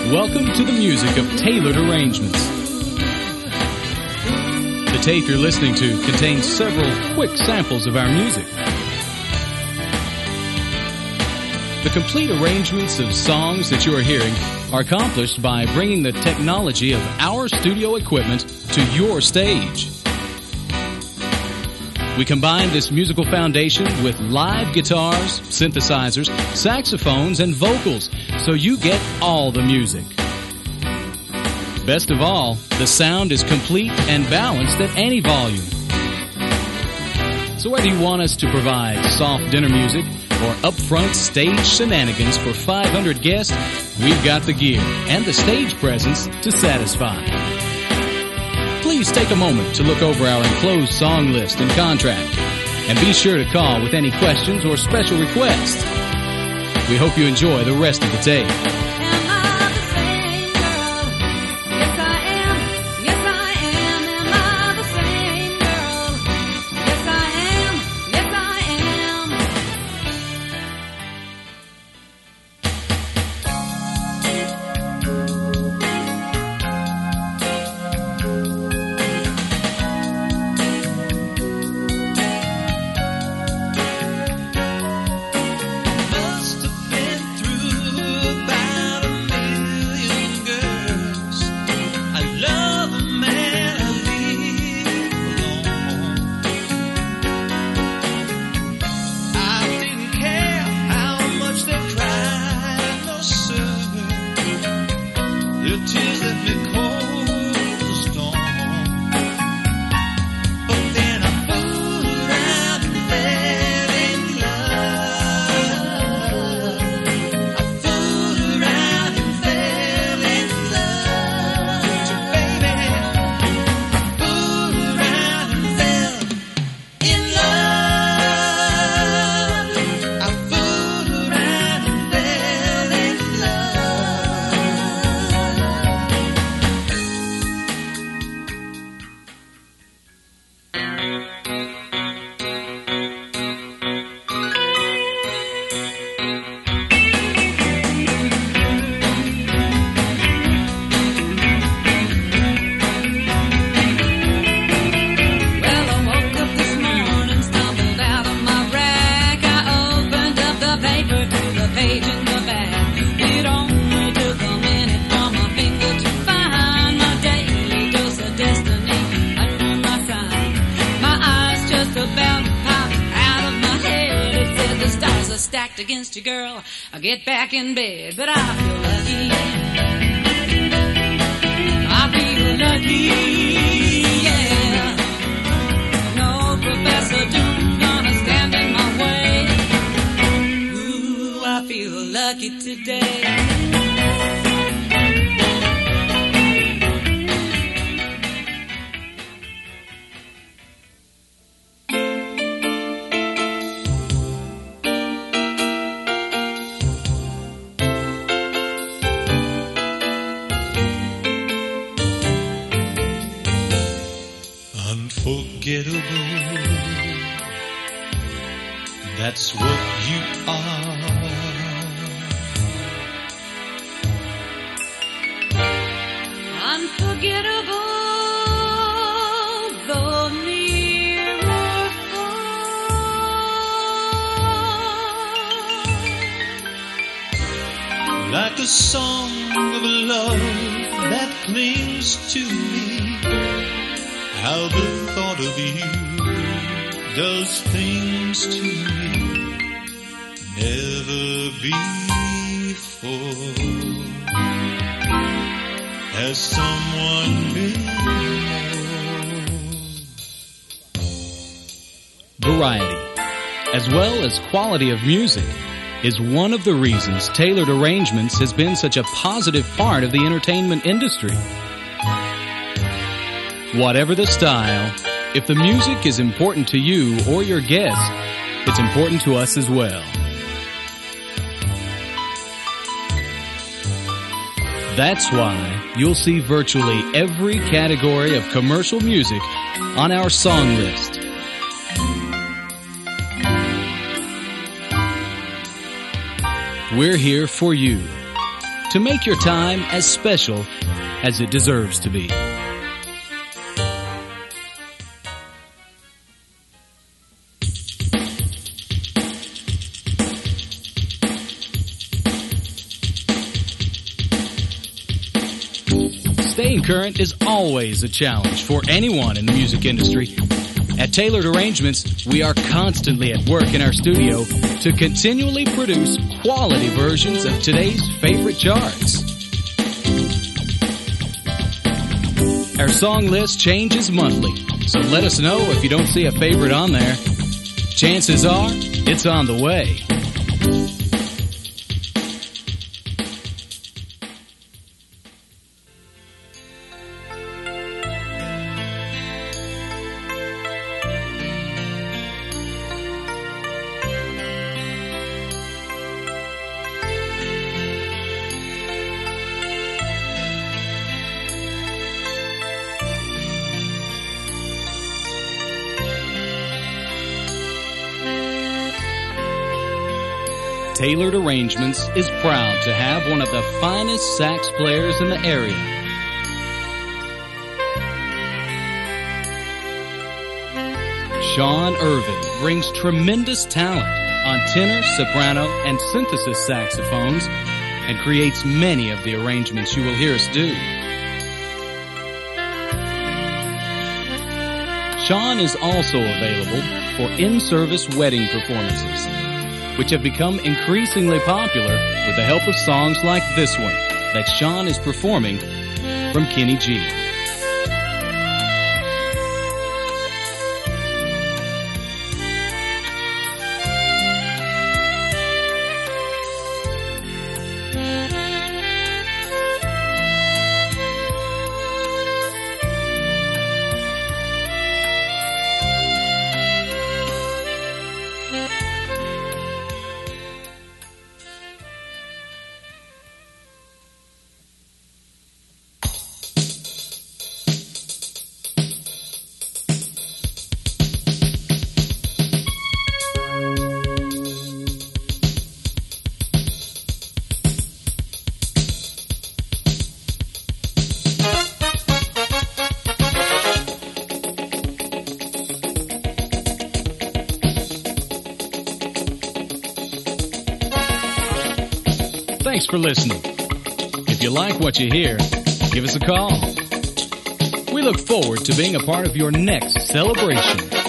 Welcome to the music of tailored arrangements. The tape you're listening to contains several quick samples of our music. The complete arrangements of songs that you are hearing are accomplished by bringing the technology of our studio equipment to your stage. We combine this musical foundation with live guitars, synthesizers, saxophones, and vocals, so you get all the music. Best of all, the sound is complete and balanced at any volume. So whether you want us to provide soft dinner music or upfront stage shenanigans for 500 guests, we've got the gear and the stage presence to satisfy. Please take a moment to look over our enclosed song list and contract, and be sure to call with any questions or special requests. We hope you enjoy the rest of the tape. Stacked against you, girl. I'll get back in bed, but I feel lucky. I feel lucky, yeah. No Professor Doom gonna stand in my way. Ooh, I feel lucky today. Unforgettable, that's what you are. Unforgettable, the mirror heart. Like a song of love that clings to me. How the thought of you does things to me never before. Has someone been more? Variety, as well as quality of music, is one of the reasons tailored arrangements has been such a positive part of the entertainment industry. Whatever the style, if the music is important to you or your guests, it's important to us as well. That's why you'll see virtually every category of commercial music on our song list. We're here for you. to make your time as special as it deserves to be. Staying current is always a challenge for anyone in the music industry. At Tailored Arrangements, we are constantly at work in our studio to continually produce quality versions of today's favorite charts. Our song list changes monthly, so let us know if you don't see a favorite on there. Chances are, it's on the way. Tailored Arrangements is proud to have one of the finest sax players in the area. Sean Irvin brings tremendous talent on tenor, soprano, and synthesis saxophones and creates many of the arrangements you will hear us do. Sean is also available for in-service wedding performances, which have become increasingly popular with the help of songs like this one that Sean is performing from Kenny G. Thanks for listening. If you like what you hear, give us a call. We look forward to being a part of your next celebration.